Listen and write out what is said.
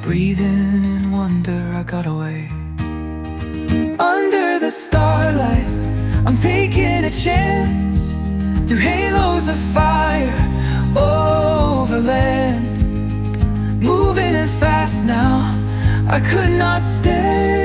Breathing in wonder, I got away. Under the starlight, I'm taking a chance. Through halos of fire, over land. Moving fast now, I could not stay.